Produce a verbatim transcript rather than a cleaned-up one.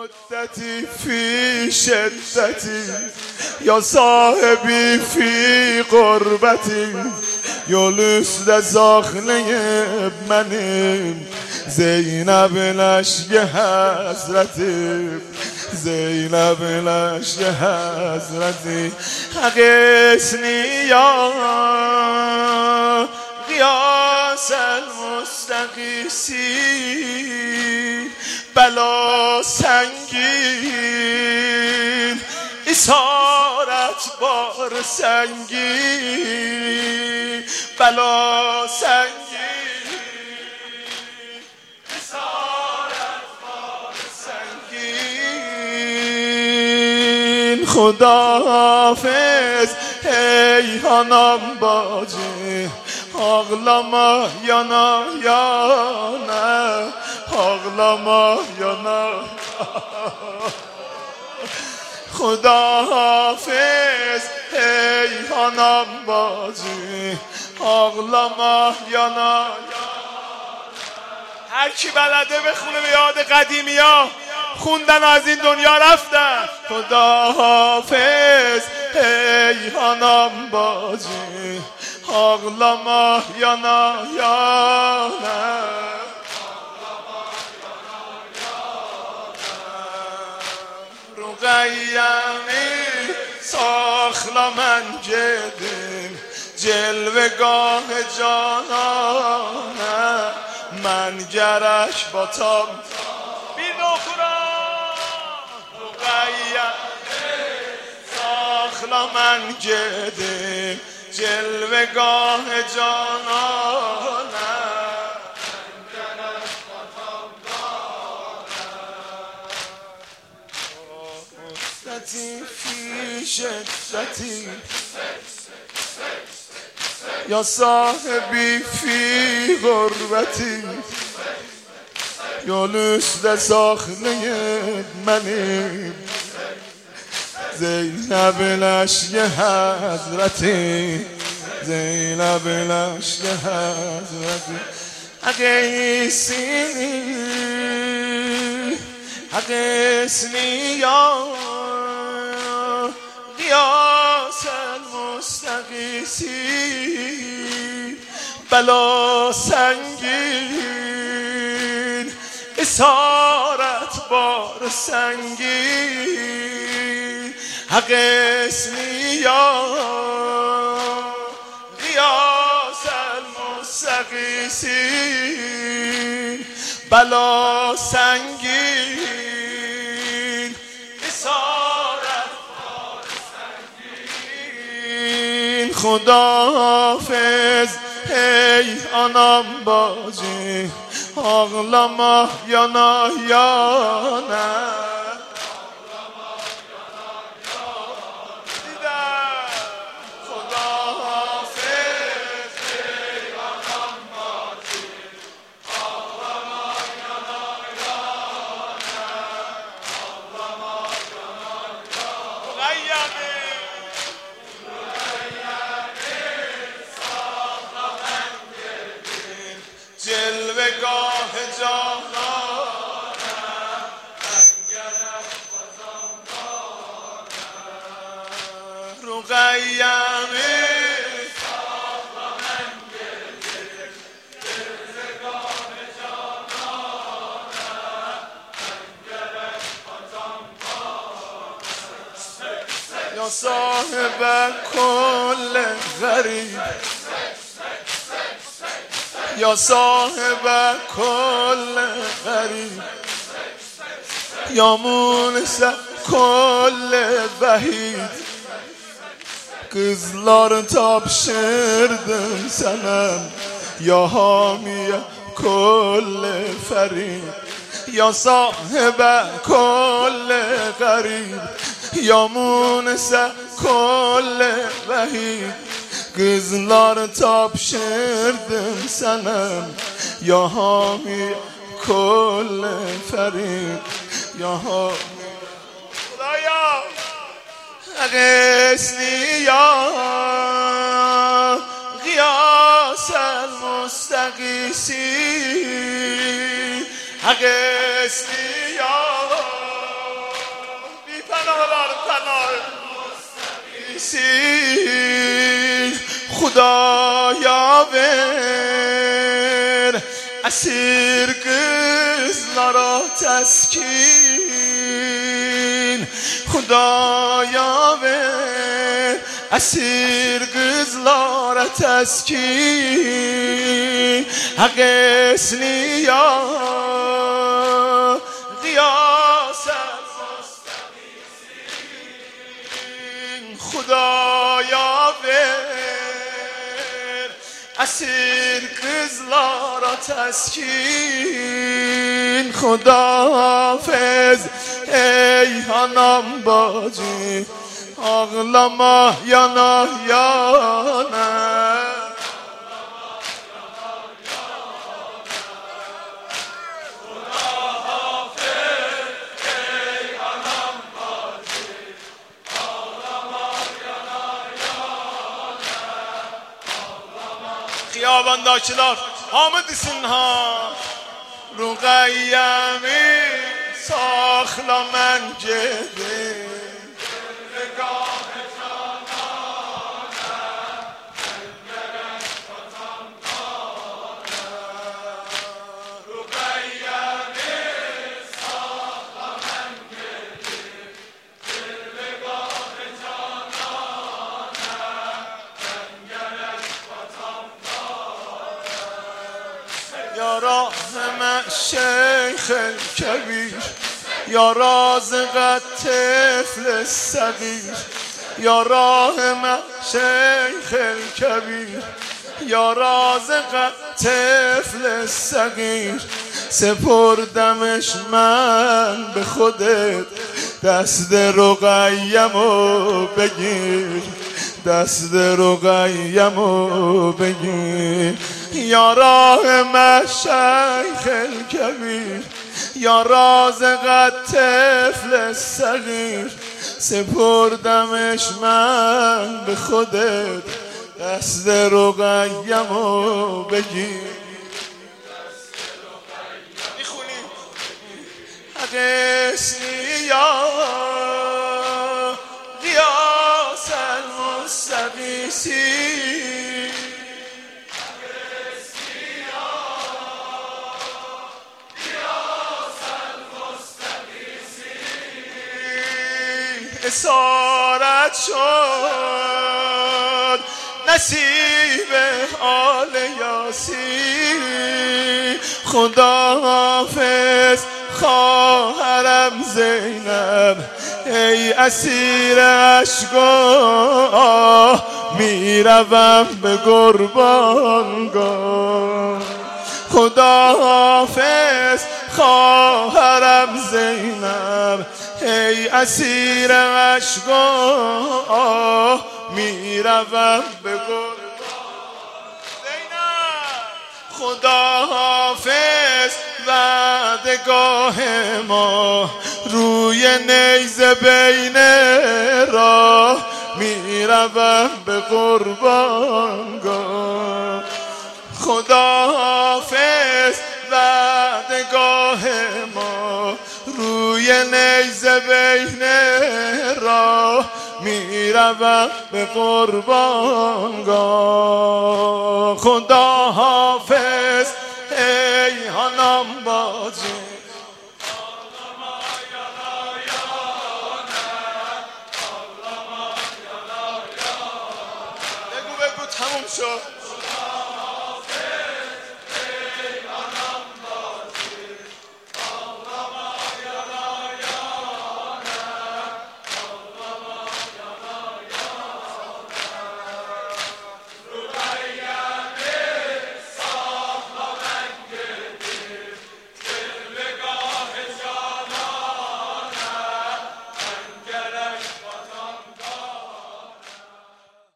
مدتی فی شدتی یا صاحبی فی غربتی یا لسد زاخله منیم زینب لشک حضرتی زینب لشک حضرتی حقیسنی یا قیاس المستقیسی بلا سنگین اسارت بار سنگین بلا سنگین اسارت بار سنگین خدا حافظ ای هانم باجی ağlama yana yana ağlama yana خدا حافظ ای هانم باجی ağlama yana هر کی بلده بخونه به یاد قدیمی ها خوندن از این دنیا رفتن خدا حافظ ای هانم باجی ağlama yana yana رقیمی ساخلا من گدیم جلوگاه جانانه من گرش با تام بیر نخورم رقیمی ساخلا من گدیم جلوگاه جانانه مدتی فی شدتی یا صاحبی فی غربتی یا لسد ساخله منی زینب لشک حضرتی زینب لشک حضرتی حقیسنی حقیسنی یا قیاس المستقیسی بلا سنگین اسارت بار سنگین حقیسنی یا قیاس المستقیسی بلا سنگین اسارت بار سنگین خدا حافظ ای آنم باجی ağlama yana yana جلوگاه جانانه انگرش بازم دانه رقیمی ساخلا من گردیم جلوگاه جانانه انگرش بازم دانه یا صاحب کل غریب یا صاحب کل غریب یا مونس کل vahid kızlar tapşırdım sana ya hamiye kol ferid ya sahibe kol garib ya munse kol vahid kızlar tapşırdım sana ya hami kol ferid ya hami Khudaya حقیسنی یا قیاس المستقیسی حقیسنی یا سیسین خدایا ver اسیر kızlara teskin خدایا ver اسیر kızlara teskin حق اسنیا قیاس المستقیمین خدایا ver اسیر kızlara teskin خداحافظ ey hanım bacı ağlama yana yana Xiyabandakılar hamı desin ha Ruqayyəmi saxla mən gedim یا رحم شیخ الکبیر یا رازق الطفل الصغیر یا رحم شیخ الکبیر یا رازق الطفل الصغیر سپردمش من به خودت دست رقیه‌مو بگیر دست رقیه‌مو بگیر یا رحم شیخ الکبیر یا رازق الطفل الصغیر سپردمش من به خودت دست رقیه‌مو بگیر میخونیم حق اسنیا قیاس المستقیمین اسارت شد نصیب آل یاسین خداحافظ خواهرم زینب ای اسیر اشک و آه میروم به قربانگاه خداحافظ خواهرم زینب ای اسیر اشک و آه میروم به قربان زینب خداحافظ وعدگاه ما روی نیزه بین راه میروم به قربانگاه خداحافظ وعدگاه ما روی نیزه بین راه میروم به قربانگاه خداحافظ ای هنم بازی بگو بگو تموم شد